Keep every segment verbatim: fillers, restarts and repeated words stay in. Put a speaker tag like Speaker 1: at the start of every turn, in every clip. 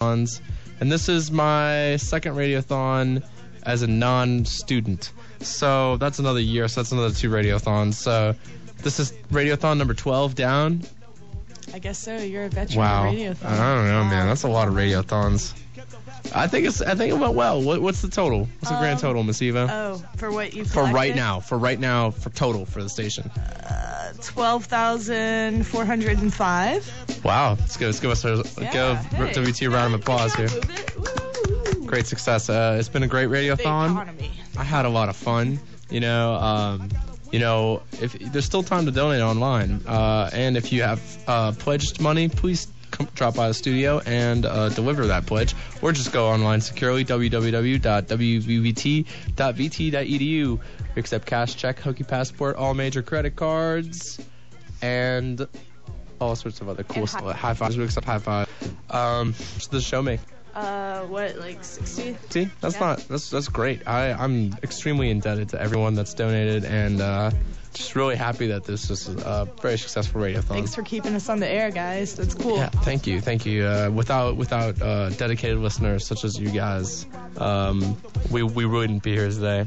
Speaker 1: radiothons, and this is my second radiothon as a non-student. So that's another year, so that's another two radiothons. So this is radiothon number twelve down.
Speaker 2: I guess so. You're a veteran
Speaker 1: Wow.
Speaker 2: of radiothon.
Speaker 1: I don't know, man. That's a lot of radiothons. I think it's. I think it went well. What, what's the total? What's the
Speaker 2: Um,
Speaker 1: grand total, Miss Eva?
Speaker 2: Oh, for what you
Speaker 1: for right
Speaker 2: collected?
Speaker 1: now. For right now. For total for the station.
Speaker 2: Uh, twelve thousand four hundred five.
Speaker 1: Wow. Let's go. Let's give us a
Speaker 2: Yeah,
Speaker 1: give
Speaker 2: hey.
Speaker 1: W T a round of applause here.
Speaker 2: Good job, Movit. Woo.
Speaker 1: Great success. Uh, it's been a great
Speaker 2: The
Speaker 1: radiothon.
Speaker 2: economy.
Speaker 1: I had a lot of fun. You know. Um, You know, if there's still time to donate online, uh, and if you have uh, pledged money, please come, drop by the studio and uh, deliver that pledge, or just go online securely, w w w dot w v v t dot v t dot e d u. We accept cash, check, Hokey Passport, all major credit cards, and all sorts of other cool
Speaker 2: And
Speaker 1: stuff.
Speaker 2: high-
Speaker 1: High fives, we accept high five. Um, what's the show make?
Speaker 2: Uh, what, like sixty?
Speaker 1: See, that's
Speaker 2: Yeah.
Speaker 1: not that's that's great. I I'm extremely indebted to everyone that's donated, and uh, just really happy that this is a very successful radiothon.
Speaker 2: Thanks for keeping us on the air, guys. That's cool.
Speaker 1: Yeah, thank you, thank you. Uh, without without uh, dedicated listeners such as you guys, um, we we wouldn't be here today.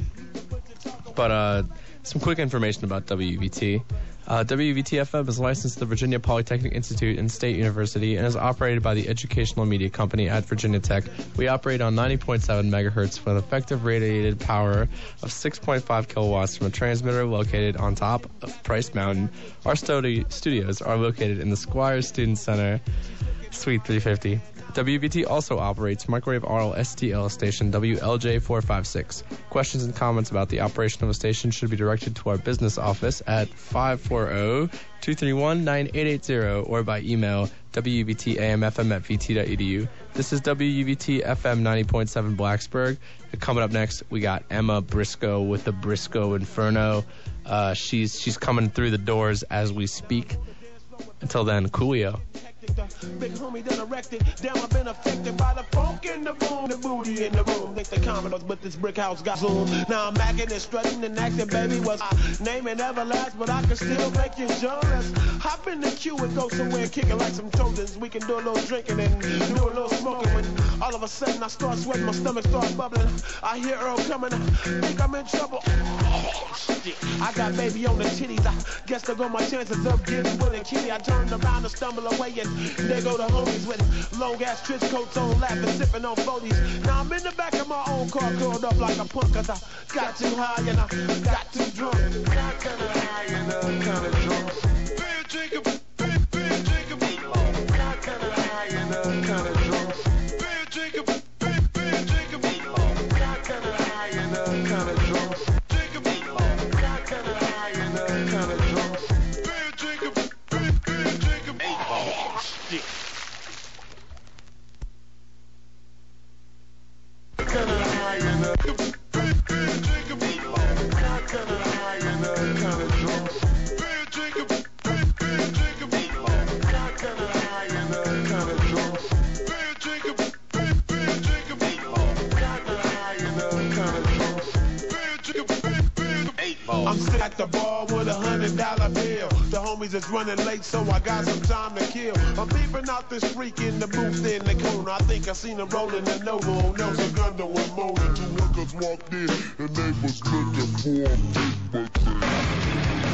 Speaker 1: But uh, some quick information about W V T. Uh, W V T F M is licensed to the Virginia Polytechnic Institute and State University and is operated by the Educational Media Company at Virginia Tech. We operate on ninety point seven megahertz with effective radiated power of six point five kilowatts from a transmitter located on top of Price Mountain. Our studi- studios are located in the Squire Student Center, Suite three fifty. W V T also operates microwave R L S T L station W L J four five six. Questions and comments about the operation of a station should be directed to our business office at five four zero, two three one, nine eight eight zero or by email w v t a m f m at v t dot e d u. This is W V T F M ninety point seven Blacksburg. And coming up next, we got Emma Briscoe with the Briscoe Inferno. Uh, she's she's coming through the doors as we speak. Until then, Coolio.
Speaker 3: Big homie done erected. Damn, I've been affected by the funk in the boom, the booty in the room. Think the Commodores, but this brick house got zoom. Now I'm acting and strutting and acting, baby. Was I name it Everlast, but I can still make you jealous. Hop in the queue and go somewhere kicking like some Trojans. We can do a little drinking and do a little smoking. When all of a sudden I start sweating, my stomach starts bubbling. I hear Earl coming, think I'm in trouble. Oh, shit. I got baby on the titties. I guess there go my chances of getting with a kitty. I turned around and stumble away and there go the homies with long ass trench coats on, laughing, sipping on forties. Now I'm in the back of my own car, curled up like a punk, cause I got too high and I got too drunk. Got kinda high and uh, kinda drunk. Beer drinker, beer, beer drinker. Got kinda high and uh, kinda drunk. Beer drinker, beer, beer drinker. Got kinda high and uh, kinda drunk. Drinker, got kinda high and uh, kinda drunk. Beer drinker, beer, beer drinker. Oh, shit. Kinda high and uh, beer, beer drinker. Got kinda high and uh, kinda drunk. Beer drinker, beer, beer drinker. Got kinda high and uh, kinda drunk. Beer drinker, beer, beer drinker. Got kinda high and uh, kinda drunk. Beer drinker, beer, beer, eight ball. I'm sitting at the bar with a hundred dollar bill. The homies is running late, so I got some time to kill. I'm peeping out this freak in the booth in the corner. I think I seen him rolling the Nova on Nels Segundo and Mona. Two workers walked in and they was looking for a big birthday.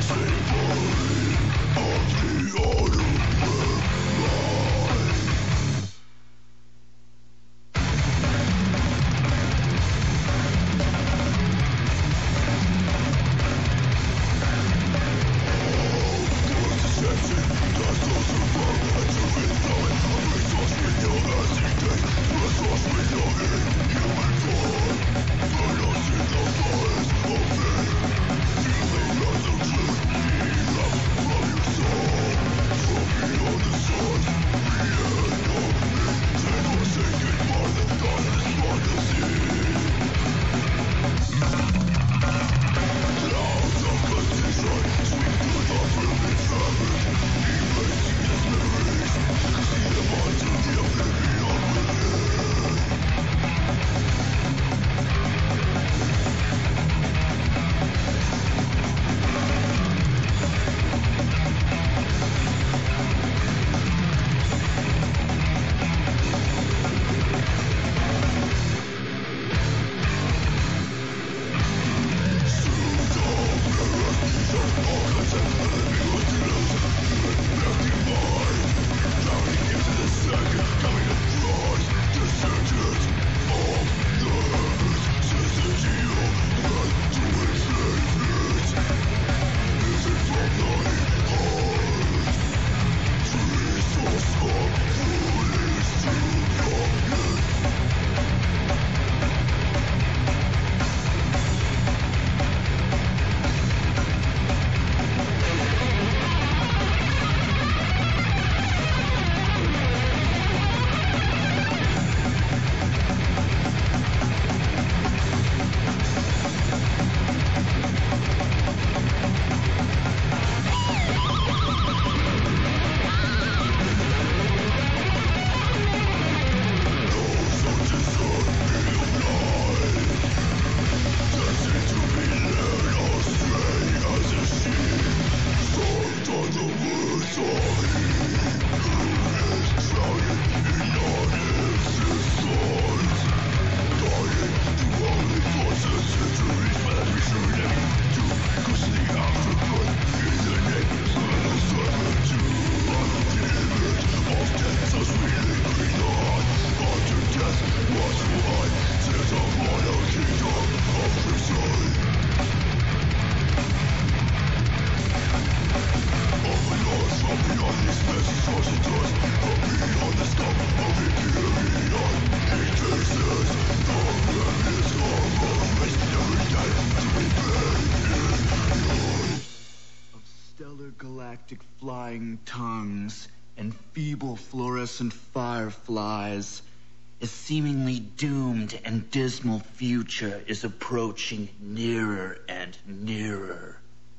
Speaker 4: Flying tongues and feeble fluorescent fireflies, a seemingly doomed and dismal future is approaching nearer and nearer.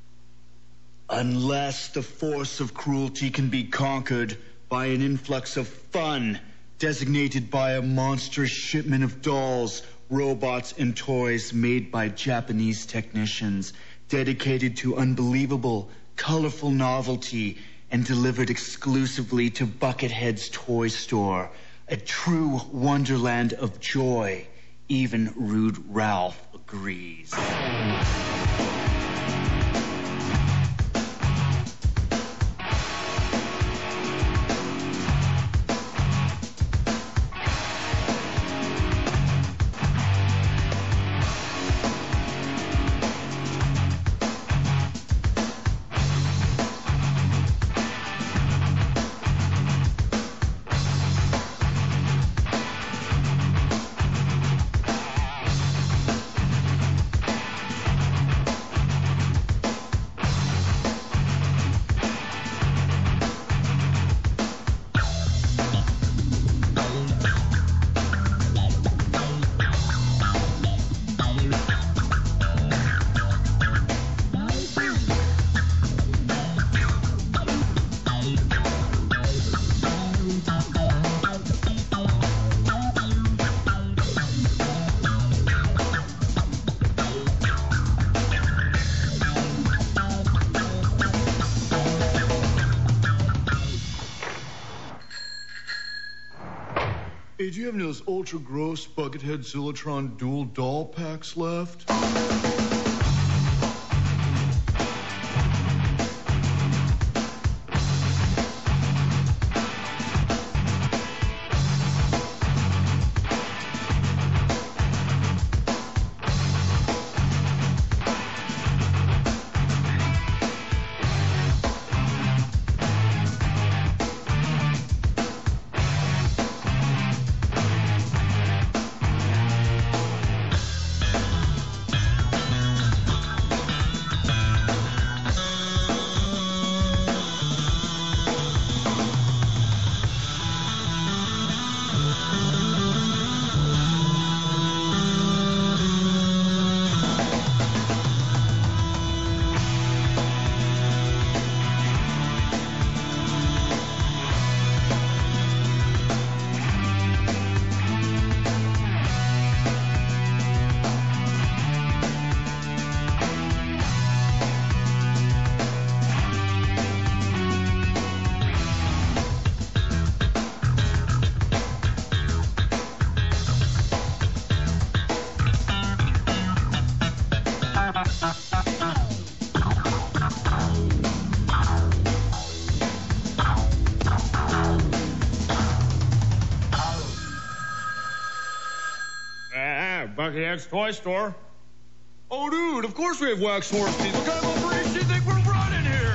Speaker 4: Unless the force of cruelty can be conquered by an influx of fun designated by a monstrous shipment of dolls, robots, and toys made by Japanese technicians, dedicated to unbelievable, colorful novelty, and delivered exclusively to Buckethead's toy store, a true wonderland of joy. Even Rude Ralph agrees.
Speaker 5: Hey, do you have any of those ultra gross Buckethead Zillotron dual doll packs left? Buckethead's toy store. Oh, dude, of course we have wax horse teeth. What kind of operation do you think we're running here?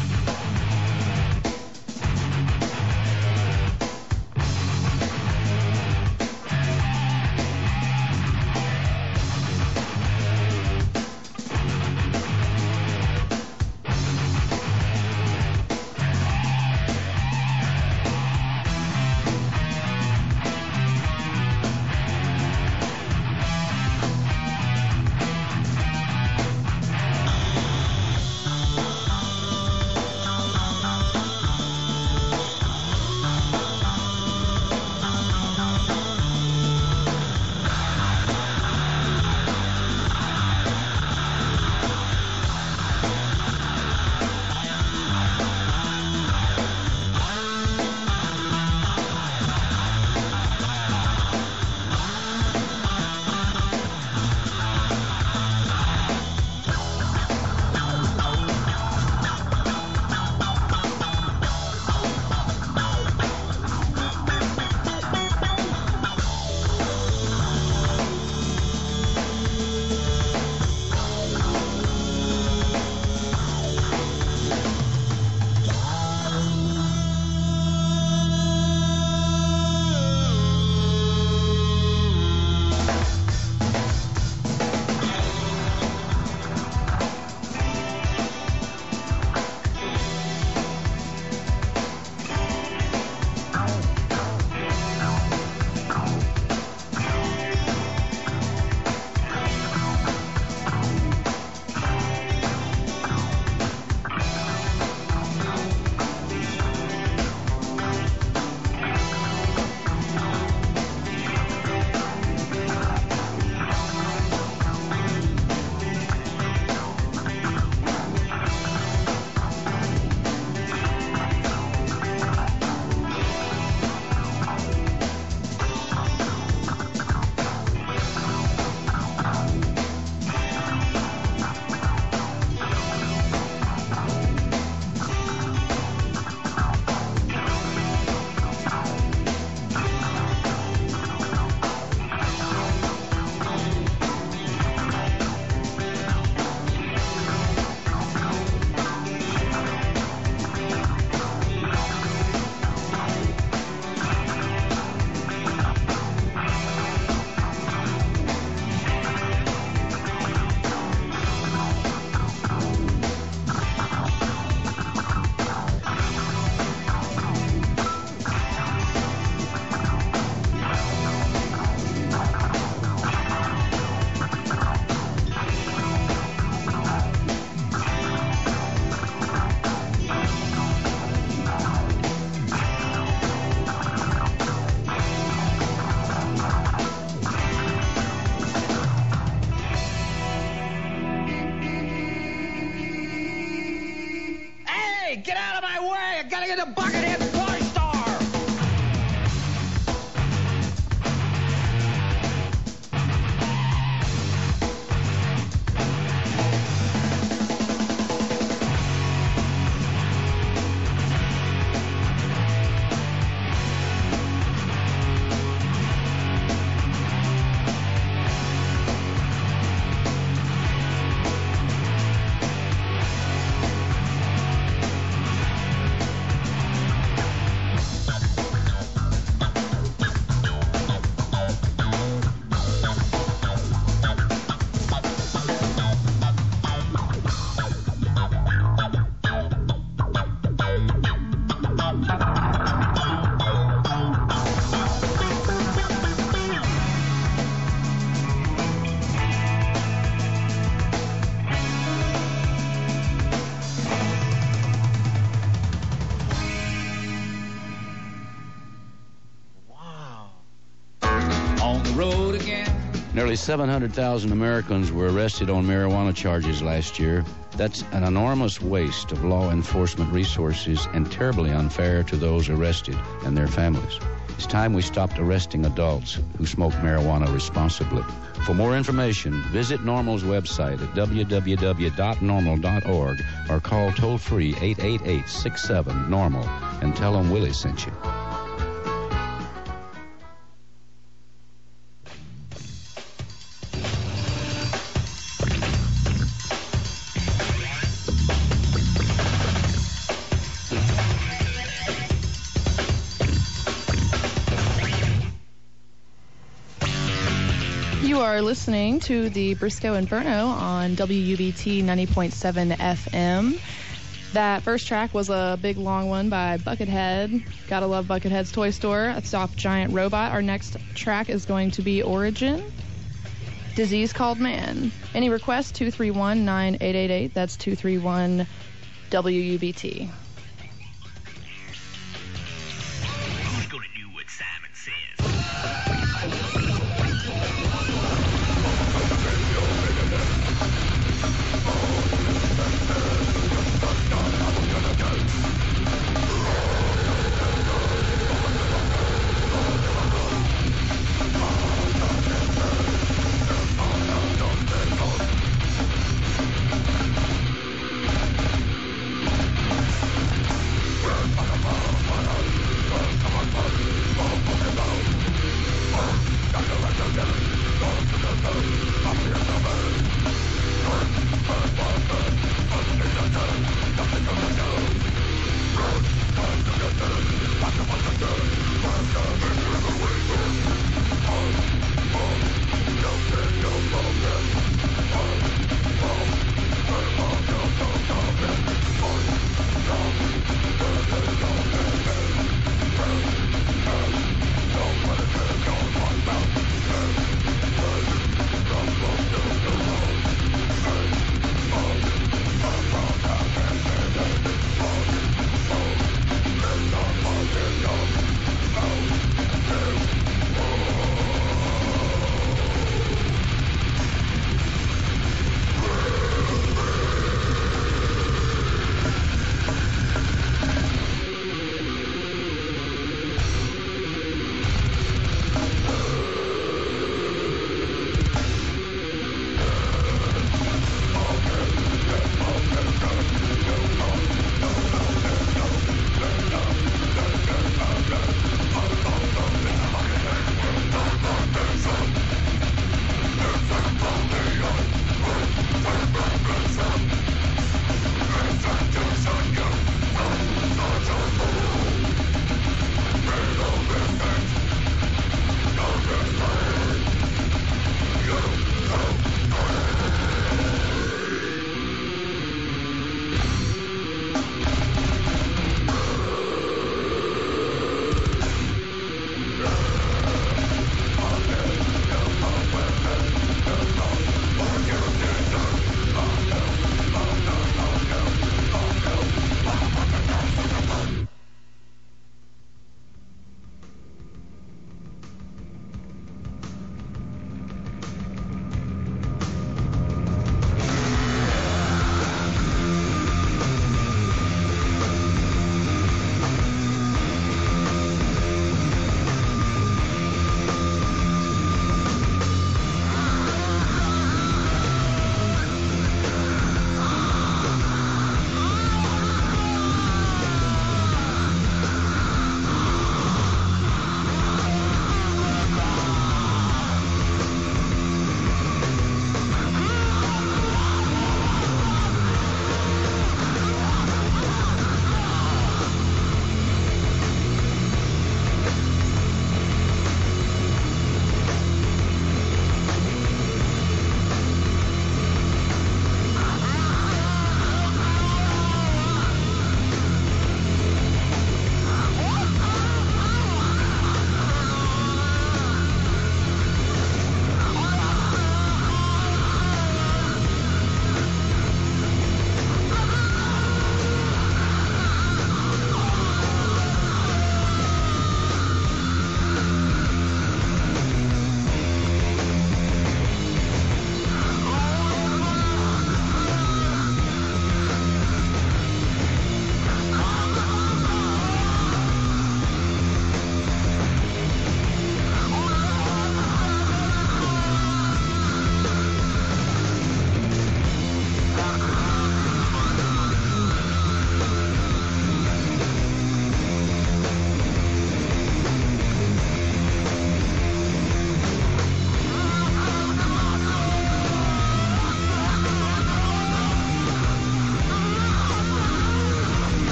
Speaker 6: get a Buckethead toy store!
Speaker 7: Nearly seven hundred thousand Americans were arrested on marijuana charges last year. That's an enormous waste of law enforcement resources and terribly unfair to those arrested and their families. It's time we stopped arresting adults who smoke marijuana responsibly. For more information, visit NORML's website at w w w dot normal dot org or call toll-free eight eight eight, six seven, normal and tell them Willie sent you.
Speaker 8: You are listening to the Briscoe Inferno on W U B T ninety point seven F M. That first track was a big long one by Buckethead. Gotta love Buckethead's Toy Store. A soft giant robot. Our next track is going to be Origin, Disease Called Man. Any requests? two three one, nine eight eight eight. That's two three one W U B T.
Speaker 9: Who's gonna do what Simon says?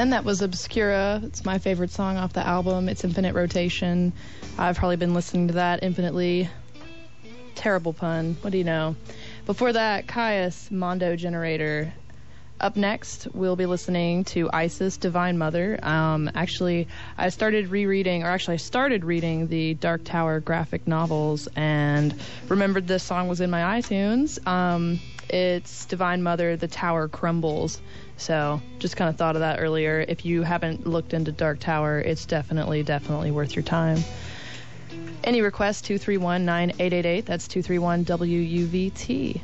Speaker 8: And that was Obscura. It's my favorite song off the album. It's Infinite Rotation. I've probably been listening to that infinitely. Terrible pun. What do you know? Before that, Caius, Mondo Generator. Up next, we'll be listening to Isis, Divine Mother. Um, actually, I started rereading, or actually I started reading the Dark Tower graphic novels and remembered this song was in my iTunes. Um, it's Divine Mother, The Tower Crumbles. So just kind of thought of that earlier. If you haven't looked into Dark Tower, it's definitely, definitely worth your time. Any requests, two three one, nine eight eight eight. That's two three one W U V T.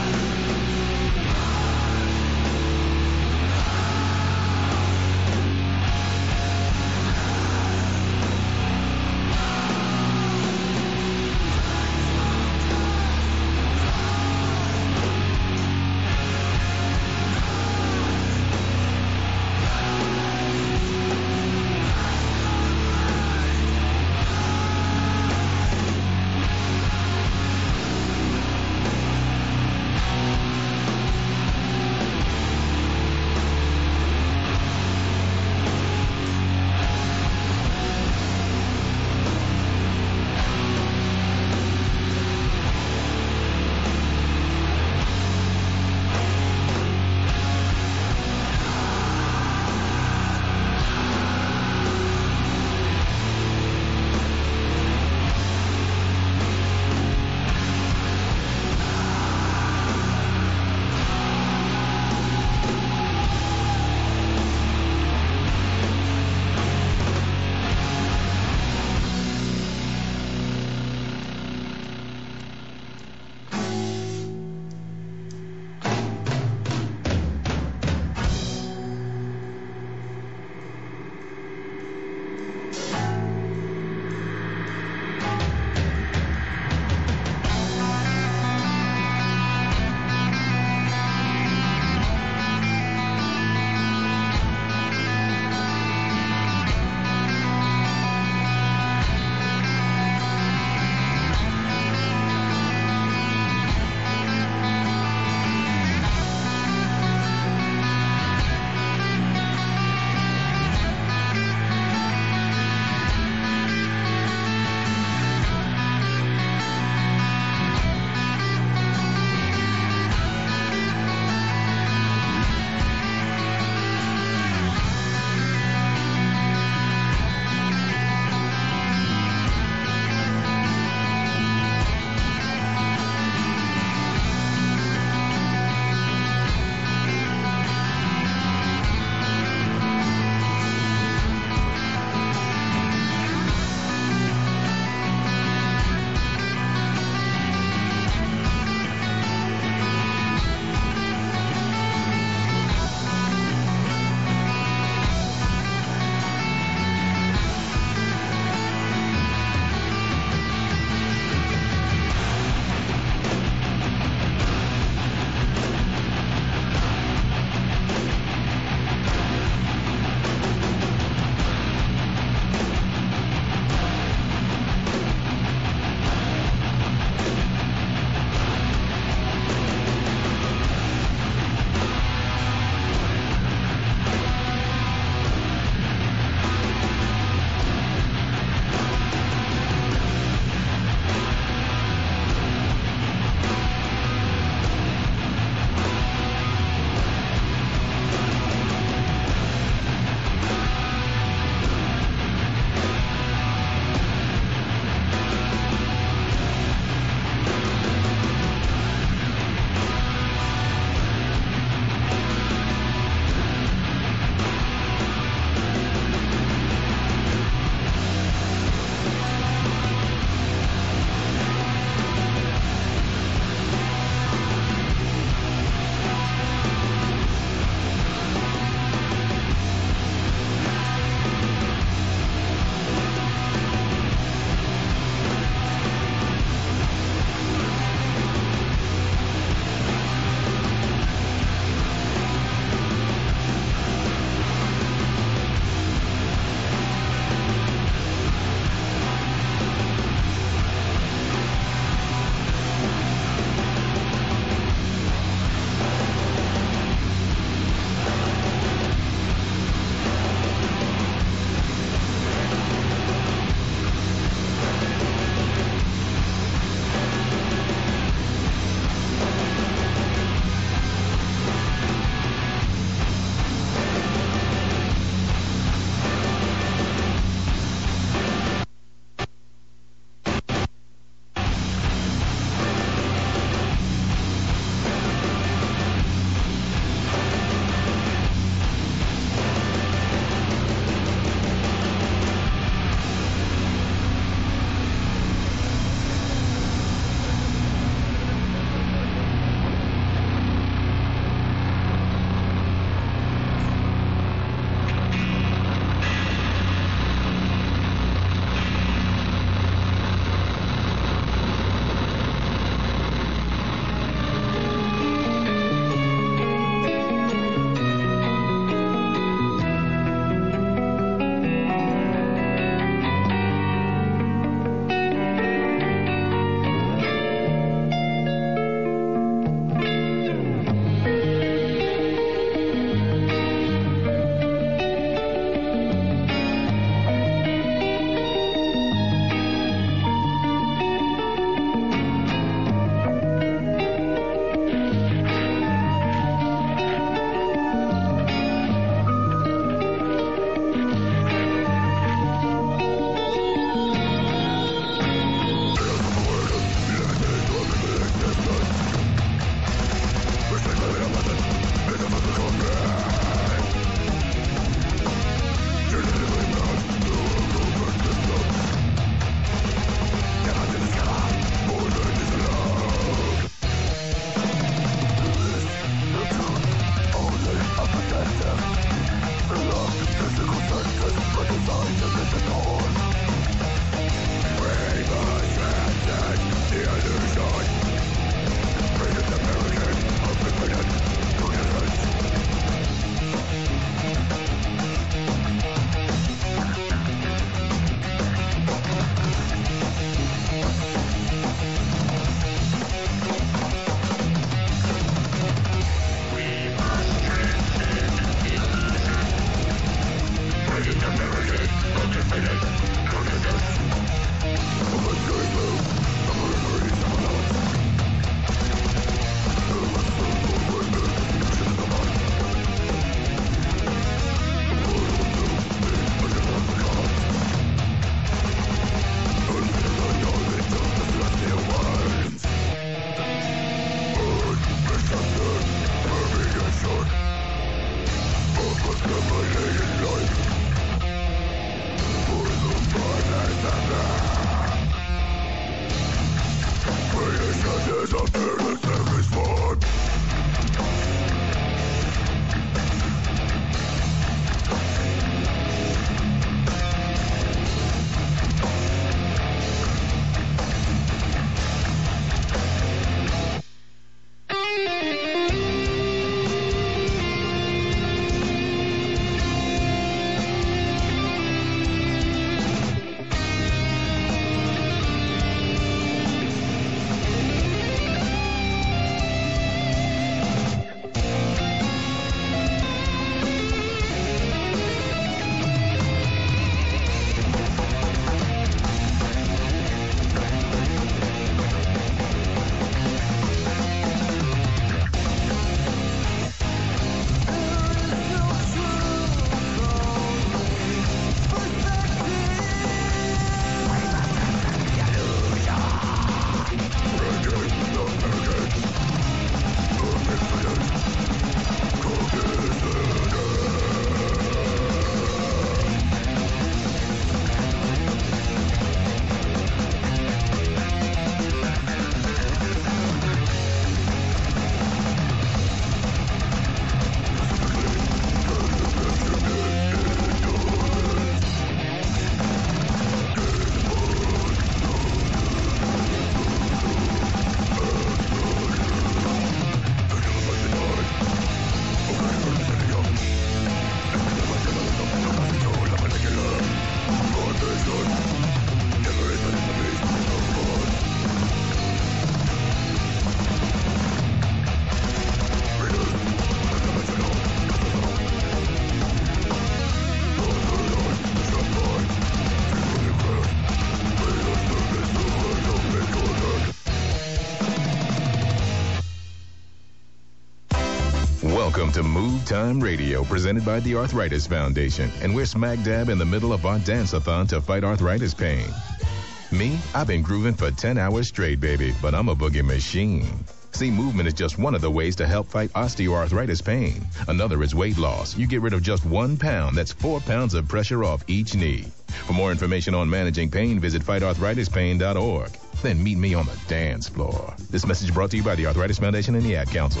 Speaker 10: Welcome to Move Time Radio, presented by the Arthritis Foundation. And we're smack dab in the middle of our dance-a-thon to fight arthritis pain. Me, I've been grooving for ten hours straight, baby, but I'm a boogie machine. See, movement is just one of the ways to help fight osteoarthritis pain. Another is weight loss. You get rid of just one pound. That's four pounds of pressure off each knee. For more information on managing pain, visit fight arthritis pain dot org. Then meet me on the dance floor. This message brought to you by the Arthritis Foundation and the Ad Council.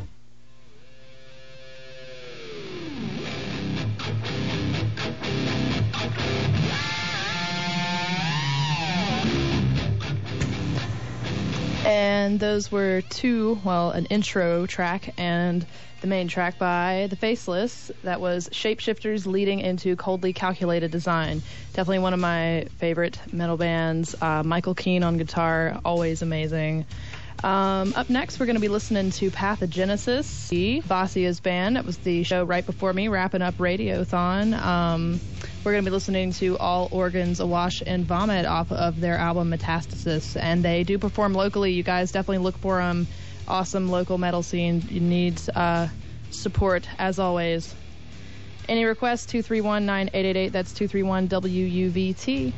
Speaker 8: And those were two, well, an intro track and the main track by The Faceless. That was Shapeshifters leading into Coldly Calculated Design. Definitely one of my favorite metal bands. Uh, Michael Keane on guitar, always amazing. Um, up next, we're going to be listening to Pathogenesis, Bossia's band. That was the show right before me, wrapping up Radiothon. Um, we're going to be listening to All Organs Awash and Vomit off of their album Metastasis, and they do perform locally. You guys definitely look for them. Awesome local metal scene. You need uh, support, as always. Any requests? two three one, nine eight eight eight. That's two three one W U V T.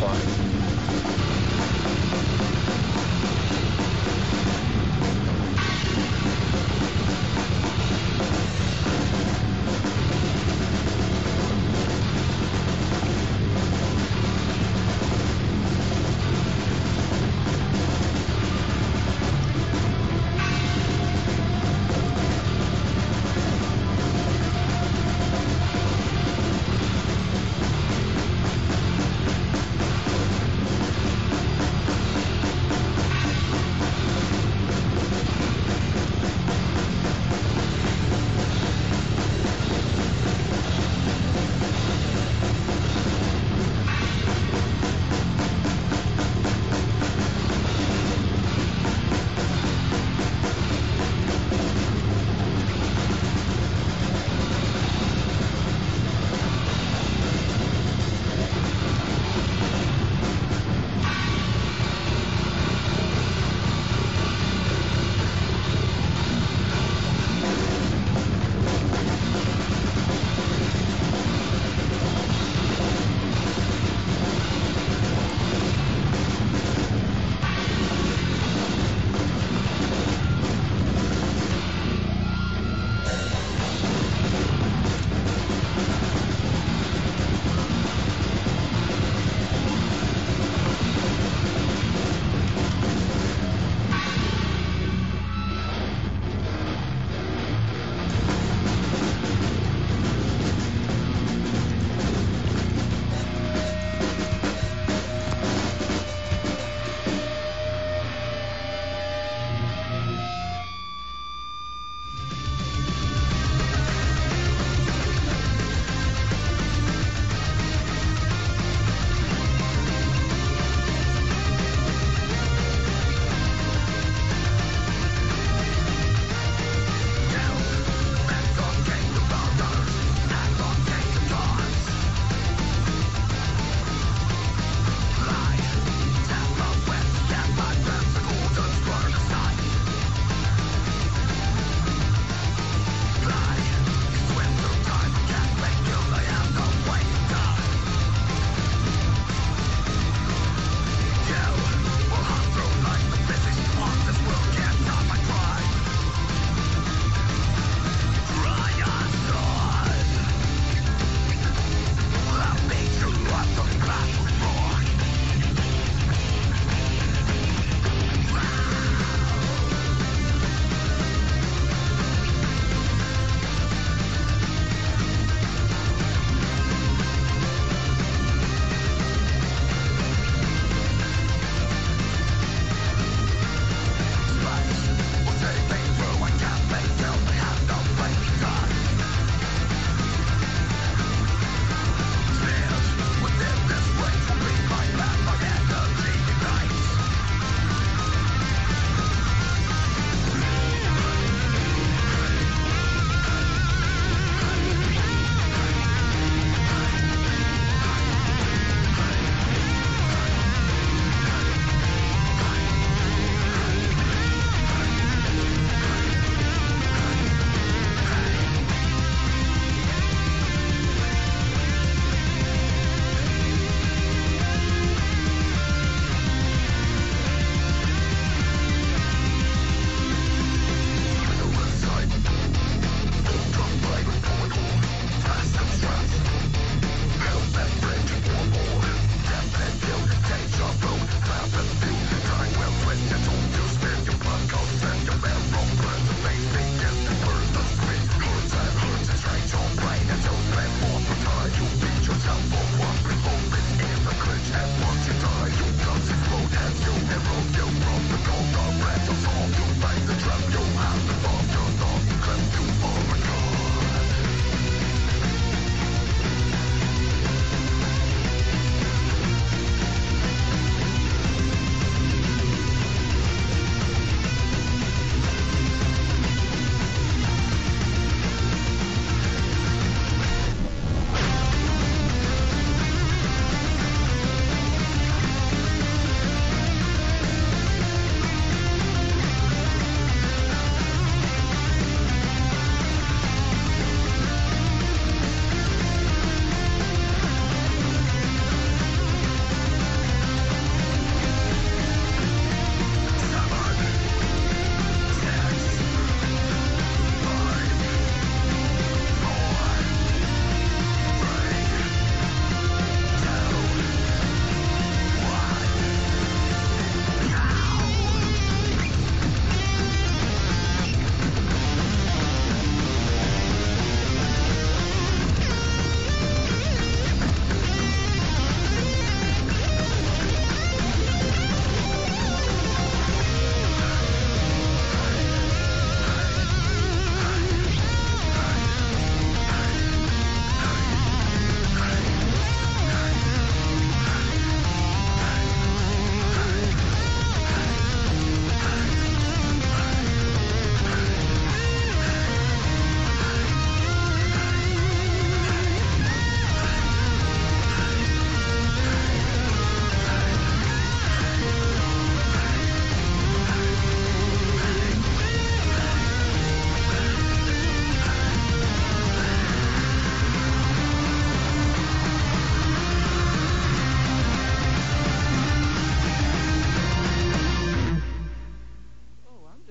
Speaker 1: apply.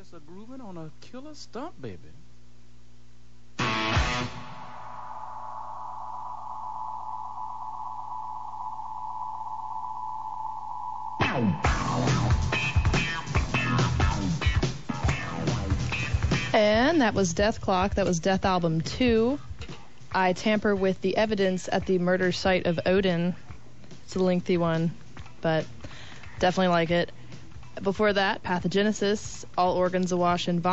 Speaker 11: just a grooving on a killer stump, baby.
Speaker 8: And that was Death Clock. That was Death Album two. I Tamper with the Evidence at the Murder Site of Odin. It's a lengthy one, but definitely like it. Before that, Pathogenesis, All Organs Awash in Vomit.